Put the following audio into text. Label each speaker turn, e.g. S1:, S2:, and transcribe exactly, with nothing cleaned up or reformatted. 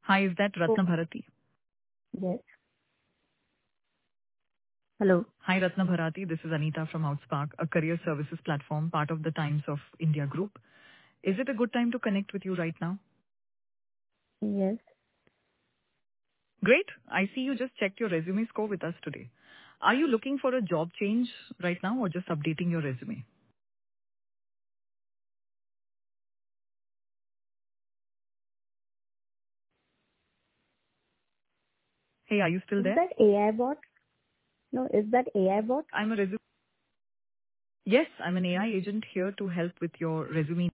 S1: Hi, is that
S2: Oh,
S1: Ratna Bharati?
S2: yes. Hello.
S1: Hi, Ratna Bharati. This is Anita from Outspark, a career services platform, part of the Times of India Group. Is it a good time to connect with you right now?
S2: Yes.
S1: Great. I see you just checked your resume score with us today. Are you looking for a job change right now or just updating your resume? Hey, are you still
S2: Is
S1: there?
S2: that A I bot? No, is that A I bot?
S1: I'm a resume. Yes, I'm an A I agent here to help with your resume